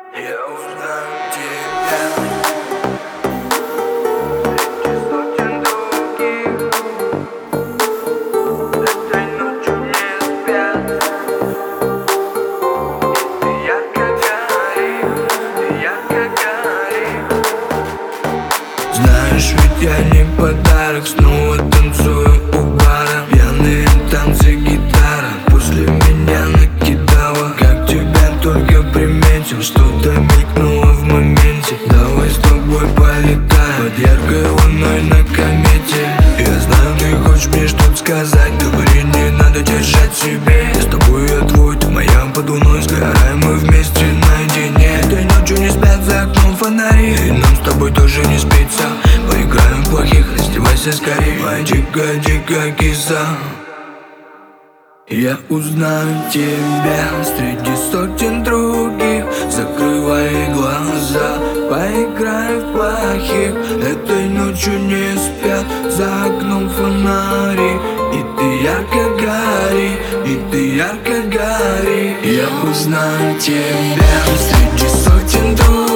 Я узнаю тебя Знаешь, ведь я не подарок. Снова танцую у бара. Пьяные танцы, гитара после меня накидала. Как тебя только приметил, что-то мелькнуло в моменте. Давай с тобой полетаем под яркой луной на комете. Я знаю, ты хочешь мне что-то сказать. Говори, не надо держать в себе. Я с тобой, я твой, ты моя под луной. Сгораем мы вместе наедине. Этой ночью не спят за окном фонари, и нам с тобой тоже не спится. Поиграем в плохих, раздевайся скорее, моя дикая киса. Я узнаю тебя среди сотен других. Закрывай глаза, поиграй в плохих. Этой ночью не спят за окном фонари, и ты ярко гори, и ты ярко гори. Я узнаю тебя среди сотен других.